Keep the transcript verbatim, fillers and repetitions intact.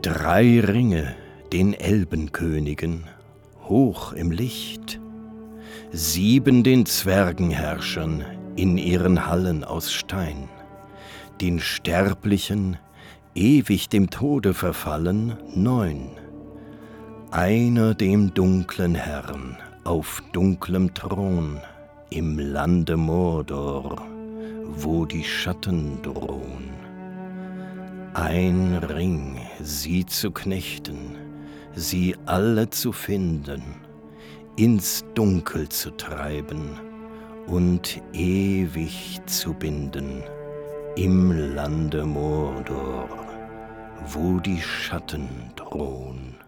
Drei Ringe den Elbenkönigen, hoch im Licht, sieben den Zwergenherrschern in ihren Hallen aus Stein, den Sterblichen, ewig dem Tode verfallen, neun, einer dem dunklen Herrn auf dunklem Thron im Lande Mordor, wo die Schatten drohn. Ein Ring, sie zu knechten, sie alle zu finden, ins Dunkel zu treiben und ewig zu binden, im Lande Mordor, wo die Schatten drohn.